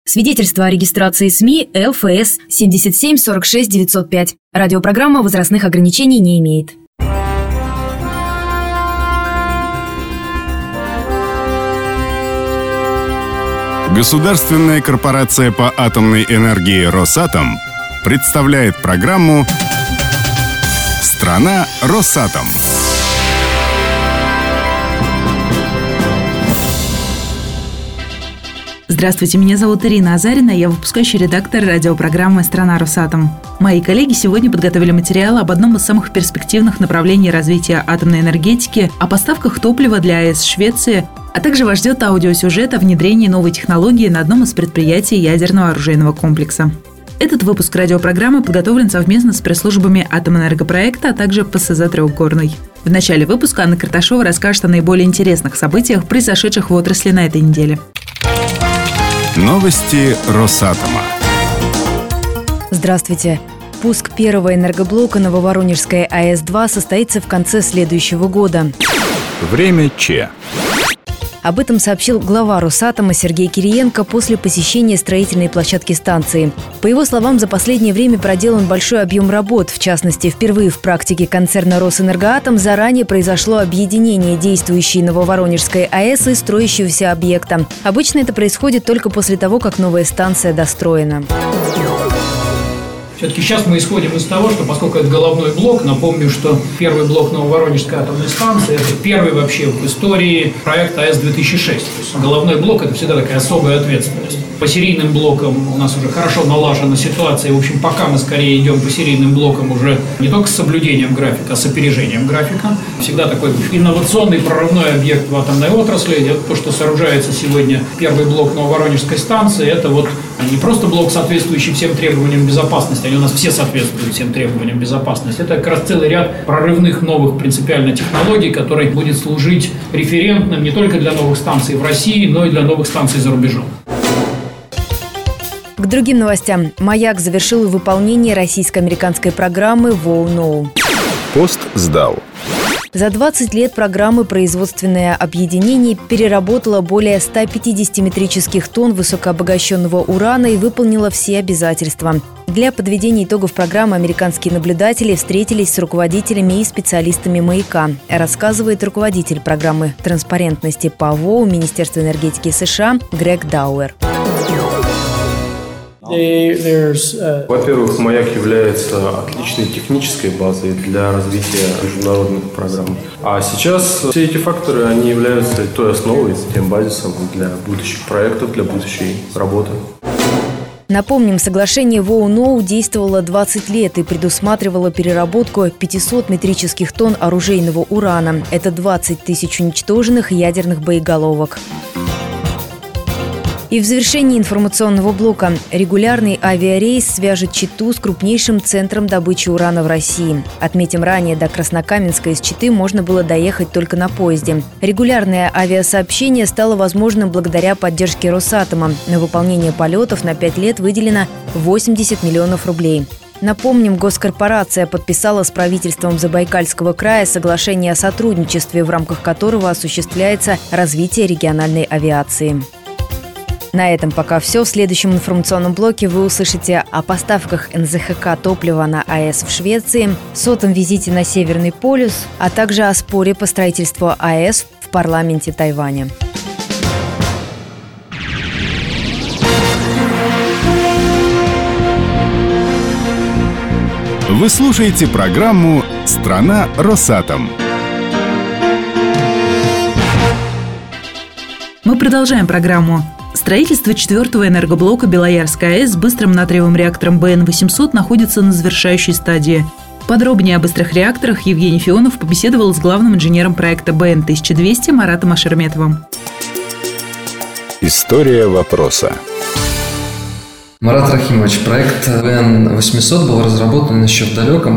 Свидетельство о регистрации СМИ ЛФС 77 46 905. Радиопрограмма возрастных ограничений не имеет. Государственная корпорация по атомной энергии «Росатом» представляет программу «Страна Росатом». Здравствуйте, меня зовут Ирина Азарина, я выпускающий редактор радиопрограммы «Страна Росатом». Мои коллеги сегодня подготовили материал об одном из самых перспективных направлений развития атомной энергетики, о поставках топлива для АЭС Швеции, а также вас ждет аудиосюжет о внедрении новой технологии на одном из предприятий ядерного оружейного комплекса. Этот выпуск радиопрограммы подготовлен совместно с пресс-службами Атомэнергопроекта, а также ПСЗ «Трехгорный». В начале выпуска Анна Карташова расскажет о наиболее интересных событиях, произошедших в отрасли на этой неделе. Новости Росатома. Здравствуйте. Пуск первого энергоблока Нововоронежской АЭС-2 состоится в конце следующего года. Время Ч. Об этом сообщил глава Росатома Сергей Кириенко после посещения строительной площадки станции. По его словам, за последнее время проделан большой объем работ. В частности, впервые в практике концерна «Росэнергоатом» заранее произошло объединение действующей Нововоронежской АЭС и строящегося объекта. Обычно это происходит только после того, как новая станция достроена. Все-таки сейчас мы исходим из того, что поскольку это головной блок, напомню, что первый блок Нововоронежской атомной станции – это первый вообще в истории проект АЭС-2006. То есть головной блок – это всегда такая особая ответственность. По серийным блокам у нас уже хорошо налажена ситуация. В общем, пока мы скорее идем по серийным блокам уже не только с соблюдением графика, а с опережением графика. Всегда такой инновационный прорывной объект в атомной отрасли. Это то, что сооружается сегодня первый блок Нововоронежской станции. Это вот не просто блок, соответствующий всем требованиям безопасности, они у нас все соответствуют всем требованиям безопасности. Это как раз целый ряд прорывных новых принципиально технологий, который будет служить референтным не только для новых станций в России, но и для новых станций за рубежом. К другим новостям. «Маяк» завершил выполнение российско-американской программы «WoW-NO». Пост сдал. За 20 лет программы производственное объединение переработало более 150 метрических тонн высокообогащенного урана и выполнило все обязательства. Для подведения итогов программы американские наблюдатели встретились с руководителями и специалистами «Маяка», рассказывает руководитель программы транспарентности по ВОУ Министерства энергетики США Грег Дауэр. Во-первых, «Маяк» является отличной технической базой для развития международных программ. А сейчас все эти факторы, они являются той основой, тем базисом для будущих проектов, для будущей работы. Напомним, соглашение WoW-NO действовало 20 лет и предусматривало переработку 500 метрических тонн оружейного урана. Это 20 тысяч уничтоженных ядерных боеголовок. И в завершении информационного блока регулярный авиарейс свяжет Читу с крупнейшим центром добычи урана в России. Отметим, ранее до Краснокаменска из Читы можно было доехать только на поезде. Регулярное авиасообщение стало возможным благодаря поддержке Росатома. На выполнение полетов на 5 лет выделено 80 миллионов рублей. Напомним, госкорпорация подписала с правительством Забайкальского края соглашение о сотрудничестве, в рамках которого осуществляется развитие региональной авиации. На этом пока все. В следующем информационном блоке вы услышите о поставках НЗХК топлива на АЭС в Швеции, 100-м визите на Северный полюс, а также о споре по строительству АЭС в парламенте Тайваня. Вы слушаете программу «Страна Росатом». Мы продолжаем программу. Строительство 4-го энергоблока Белоярской АЭС с быстрым натриевым реактором БН-800 находится на завершающей стадии. Подробнее о быстрых реакторах Евгений Фионов побеседовал с главным инженером проекта БН-1200 Маратом Ашерметовым. История вопроса. Марат Рахимович, проект БН-800 был разработан еще в далеком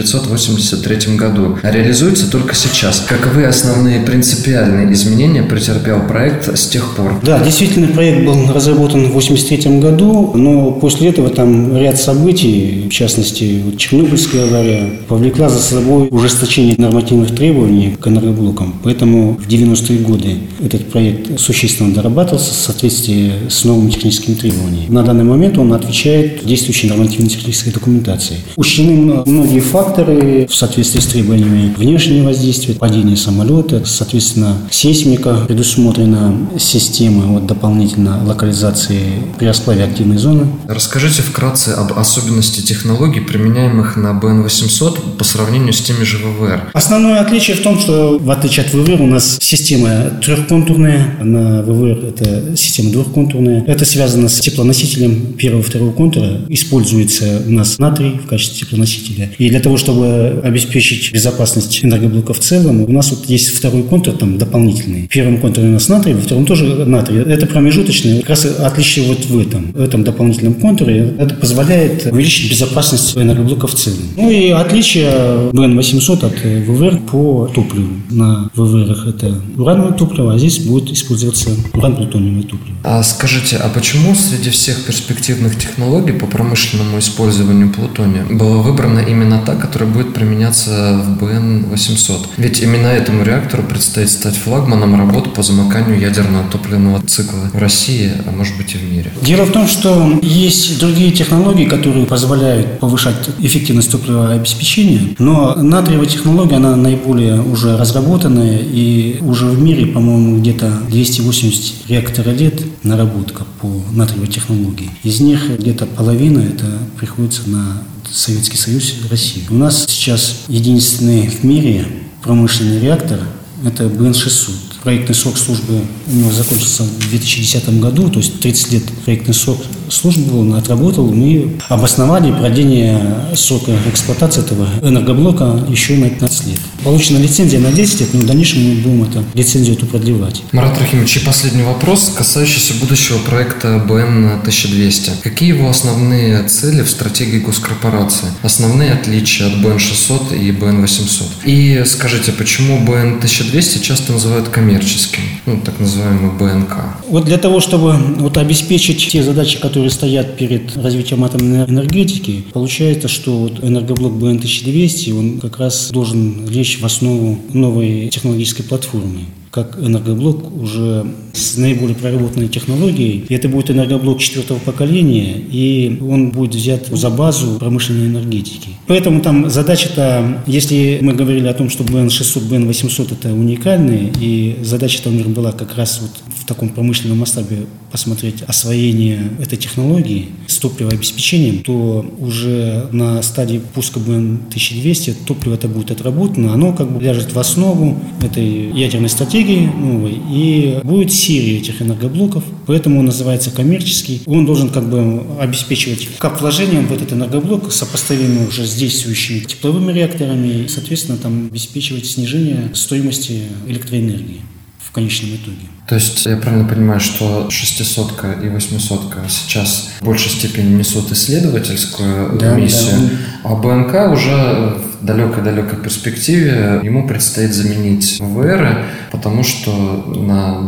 1983 году, а реализуется только сейчас. Каковы основные принципиальные изменения претерпел проект с тех пор? Да, действительно, проект был разработан в 1983 году, но после этого там ряд событий, в частности, Чернобыльская авария, повлекла за собой ужесточение нормативных требований к энергоблокам. Поэтому в 90-е годы этот проект существенно дорабатывался в соответствии с новыми техническими требованиями. На данный момент он отвечает действующей нормативно-технической документации. Учтены многие факторы в соответствии с требованиями: внешнее воздействие, падение самолета, соответственно, сейсмика, предусмотрена система дополнительно локализации при расплаве активной зоны. Расскажите вкратце об особенности технологий, применяемых на БН-800 по сравнению с теми же ВВР. Основное отличие в том, что в отличие от ВВР у нас система трехконтурная, на ВВР это система двухконтурная. Это связано с теплоносителем первого и второго контура. Используется у нас натрий в качестве теплоносителя. И для того, чтобы обеспечить безопасность энергоблока в целом, у нас есть второй контур там дополнительный. В первом контуре у нас натрий, во втором тоже натрий. Это промежуточное. Как раз отличие в этом дополнительном контуре. Это позволяет увеличить безопасность энергоблока в целом. Ну и отличие БН-800 от ВВР по топливу. На ВВРах это урановое топливо, а здесь будет использоваться уран-плутониевое топливо. А скажите, а почему среди всех перспективных технологий по промышленному использованию плутония была выбрана именно та, которая будет применяться в БН-800? Ведь именно этому реактору предстоит стать флагманом работ по замыканию ядерного топливного цикла в России, а может быть и в мире. Дело в том, что есть другие технологии, которые позволяют повышать эффективность топливообеспечения, но натриевая технология, она наиболее уже разработанная, и уже в мире, по-моему, где-то 280 реакторолет наработка по натриевой технологии. Из них где-то половина это приходится на Советский Союз и Россию. У нас сейчас единственный в мире промышленный реактор – это БН-600. Проектный срок службы у него закончился в 2010 году, то есть 30 лет проектный срок службы он отработал. Мы обосновали продление срока эксплуатации этого энергоблока еще на 15 лет. Получена лицензия на 10 лет, но в дальнейшем мы будем эту лицензию продлевать. Марат Рахимович, и последний вопрос, касающийся будущего проекта БН-1200. Какие его основные цели в стратегии госкорпорации? Основные отличия от БН-600 и БН-800? И скажите, почему БН-1200 часто называют коммерческим, так называемый БНК? Для того, чтобы обеспечить те задачи, которые стоят перед развитием атомной энергетики, получается, что энергоблок БН-1200, он как раз должен лечь в основу новой технологической платформы, как энергоблок уже с наиболее проработанной технологией. И это будет энергоблок 4-го поколения, и он будет взят за базу промышленной энергетики. Поэтому там задача-то, если мы говорили о том, что БН-600, БН-800 это уникальные, и задача-то у них была как раз в таком промышленном масштабе посмотреть освоение этой технологии с топливообеспечением, то уже на стадии пуска БН-1200 топливо это будет отработано, оно ляжет в основу этой ядерной стратегии новой, и будет серия этих энергоблоков, поэтому он называется коммерческий. Он должен обеспечивать как вложением в этот энергоблок, сопоставимый уже с действующими тепловыми реакторами, и, соответственно, обеспечивать снижение стоимости электроэнергии в конечном итоге. То есть я правильно понимаю, что 600-ка и 800-ка сейчас в большей степени несут исследовательскую миссию, а БНК уже в далекой-далекой перспективе ему предстоит заменить ВВР, потому что на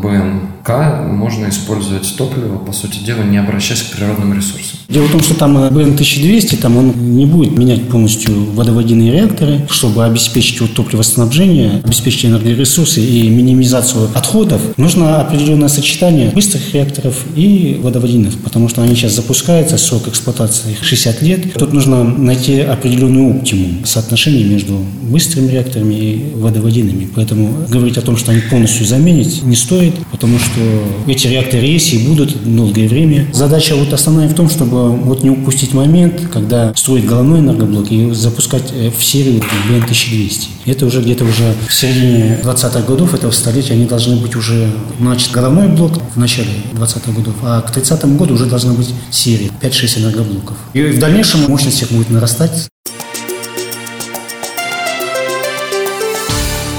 БНК можно использовать топливо, по сути дела, не обращаясь к природным ресурсам. Дело в том, что БН-1200, он не будет менять полностью водоводяные реакторы, чтобы обеспечить топливоснабжение, обеспечить энергоресурсы и минимизацию отходов. Нужно определенное сочетание быстрых реакторов и водоводяных, потому что они сейчас запускаются, срок эксплуатации 60 лет. Тут нужно найти определенный оптимум соотношения между быстрыми реакторами и водоводяными. Поэтому говорить о том, что они полностью заменить, не стоит, потому что эти реакторы есть и будут долгое время. Задача основная в том, чтобы не упустить момент, когда строить головной энергоблок и запускать в серию БН-1200. Это уже где-то в середине 20-х годов этого столетия они должны быть уже начат головной блок в начале 20-х годов, а к 30-му году уже должна быть серия 5-6 энергоблоков. И в дальнейшем мощность их будет нарастать.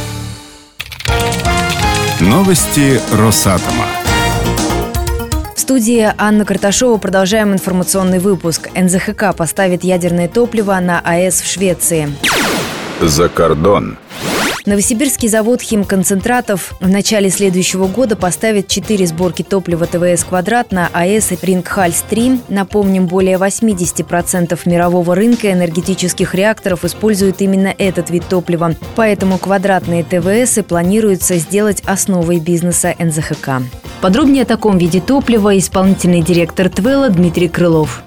Новости Росатома. студии Анна Карташова. Продолжаем информационный выпуск. НЗХК поставит ядерное топливо на АЭС в Швеции. За кордон. Новосибирский завод химконцентратов в начале следующего года поставит 4 сборки топлива ТВС «Квадрат» на АЭС Рингхальс-3. Напомним, более 80% мирового рынка энергетических реакторов используют именно этот вид топлива. Поэтому квадратные ТВС планируется сделать основой бизнеса НЗХК. Подробнее о таком виде топлива исполнительный директор ТВЭЛа Дмитрий Крылов.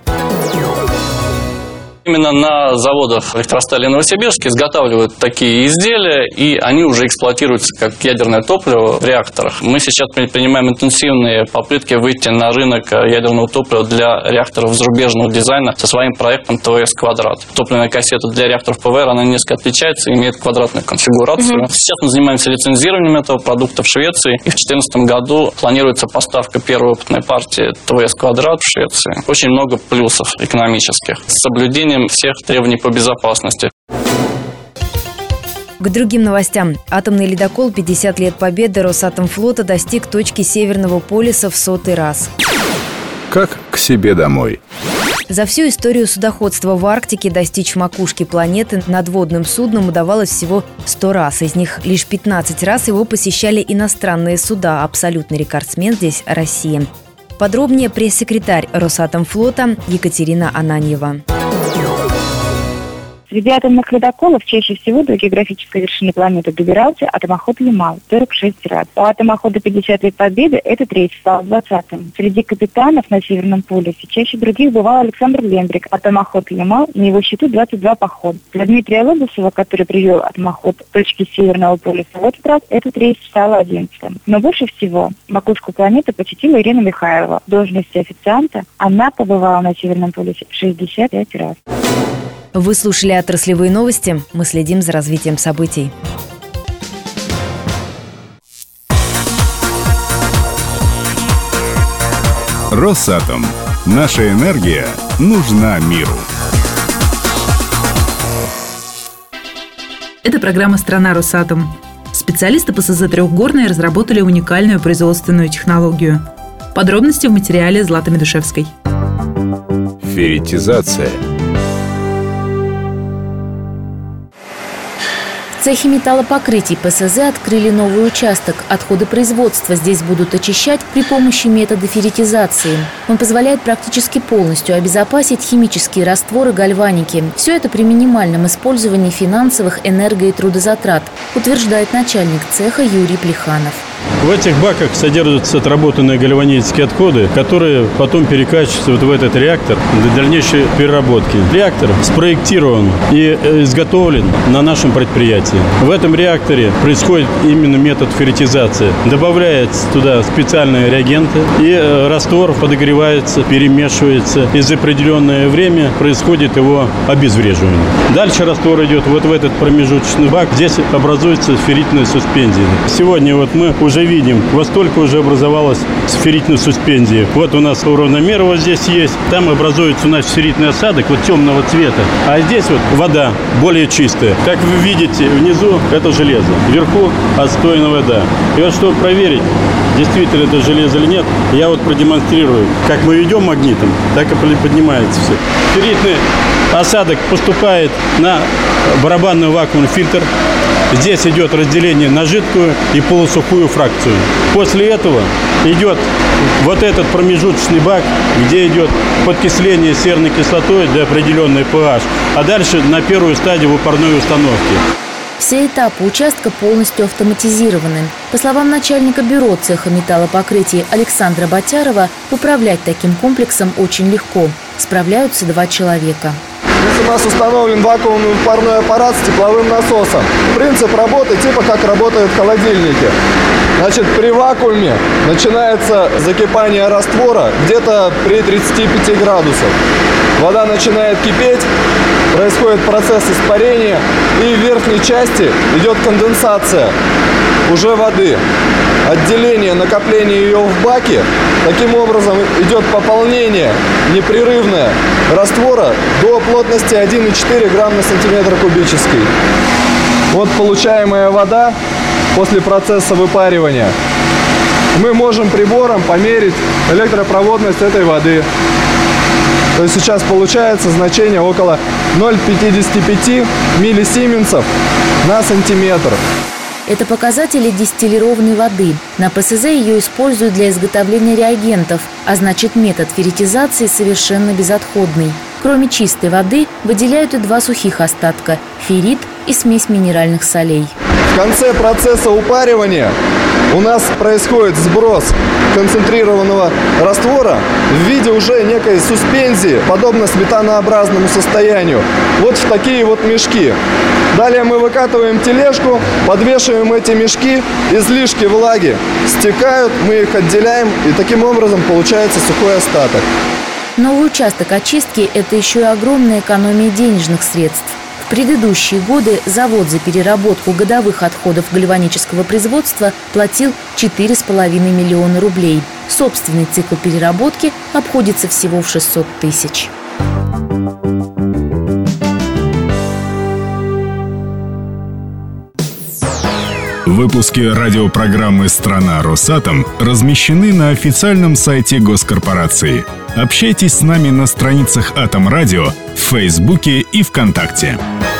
Именно на заводах электростали Новосибирск изготавливают такие изделия, и они уже эксплуатируются как ядерное топливо в реакторах. Мы сейчас предпринимаем интенсивные попытки выйти на рынок ядерного топлива для реакторов зарубежного дизайна со своим проектом ТВС «Квадрат». Топливная кассета для реакторов ПВР, она несколько отличается, имеет квадратную конфигурацию. Сейчас мы занимаемся лицензированием этого продукта в Швеции, и в 2014 году планируется поставка первой опытной партии ТВС «Квадрат» в Швеции. Очень много плюсов экономических. С соблюдением всех требований по безопасности. К другим новостям. Атомный ледокол «50 лет победы» Росатомфлота достиг точки Северного полюса в 100-й раз. Как к себе домой. За всю историю судоходства в Арктике достичь макушки планеты надводным судном удавалось всего 100 раз. Из них лишь 15 раз его посещали иностранные суда. Абсолютный рекордсмен здесь Россия. Подробнее пресс-секретарь Росатомфлота Екатерина Ананьева. Среди атомных ледоколов чаще всего до географической вершины планеты добирался атомоход «Ямал» 46 раз. У атомохода «50 лет победы» этот рейс стал 20-м. Среди капитанов на Северном полюсе чаще других бывал Александр Лембрик. Атомоход «Ямал», на его счету 22 похода. Для Дмитрия Лобусова, который привел атомоход к точке Северного полюса в этот раз, этот рейс стал 11-м. Но больше всего макушку планеты посетила Ирина Михайлова. В должности официанта она побывала на Северном полюсе 65 раз. Вы слушали отраслевые новости. Мы следим за развитием событий. Росатом. Наша энергия нужна миру. Это программа «Страна Росатом». Специалисты ПСЗ «Трехгорная» разработали уникальную производственную технологию. Подробности в материале Златы Медушевской. Ферритизация. В цехе металлопокрытий ПСЗ открыли новый участок. Отходы производства здесь будут очищать при помощи метода ферритизации. Он позволяет практически полностью обезопасить химические растворы гальваники. Все это при минимальном использовании финансовых, энерго- и трудозатрат, утверждает начальник цеха Юрий Плеханов. В этих баках содержатся отработанные гальванические отходы, которые потом перекачиваются вот в этот реактор для дальнейшей переработки. Реактор спроектирован и изготовлен на нашем предприятии. В этом реакторе происходит именно метод ферритизации. Добавляется туда специальные реагенты, и раствор подогревается, перемешивается, и за определенное время происходит его обезвреживание. Дальше раствор идет вот в этот промежуточный бак. Здесь образуется ферритная суспензия. Сегодня вот мы уже видим, вот столько уже образовалось ферритной суспензии. Вот у нас уравномер вот здесь есть. Там образуется у нас ферритный осадок вот темного цвета. А здесь вот вода более чистая. Как вы видите, внизу это железо, вверху отстойная вода. И вот чтобы проверить, действительно это железо или нет, я вот продемонстрирую. Как мы ведем магнитом, так и поднимается все. Ферритный осадок поступает на барабанный вакуумный фильтр. Здесь идет разделение на жидкую и полусухую фракцию. После этого идет вот этот промежуточный бак, где идет подкисление серной кислотой для определенной pH, а дальше на первую стадию выпарной установки. Все этапы участка полностью автоматизированы. По словам начальника бюро цеха металлопокрытий Александра Батярова, управлять таким комплексом очень легко. Справляются 2 человека. Здесь у нас установлен вакуумный парной аппарат с тепловым насосом. Принцип работы типа как работают холодильники. Значит, при вакууме начинается закипание раствора где-то при 35 градусах. Вода начинает кипеть, происходит процесс испарения, и в верхней части идет конденсация уже воды. Отделение, накопление ее в баке. Таким образом идет пополнение непрерывное раствора до плотности 1,4 грамм на сантиметр кубический. Вот получаемая вода после процесса выпаривания мы можем прибором померить электропроводность этой воды. То есть сейчас получается значение около 0,55 миллисименсов на сантиметр. Это показатели дистиллированной воды. На ПСЗ ее используют для изготовления реагентов, а значит метод ферритизации совершенно безотходный. Кроме чистой воды выделяют и два сухих остатка – феррит и смесь минеральных солей. В конце процесса упаривания у нас происходит сброс концентрированного раствора в виде уже некой суспензии, подобно сметанообразному состоянию, вот в такие вот мешки. Далее мы выкатываем тележку, подвешиваем эти мешки, излишки влаги стекают, мы их отделяем, и таким образом получается сухой остаток. Новый участок очистки – это еще и огромная экономия денежных средств. В предыдущие годы завод за переработку годовых отходов гальванического производства платил 4,5 миллиона рублей. Собственный цикл переработки обходится всего в 600 тысяч. Выпуски радиопрограммы «Страна Росатом» размещены на официальном сайте госкорпорации. Общайтесь с нами на страницах Атом Радио в Фейсбуке и ВКонтакте.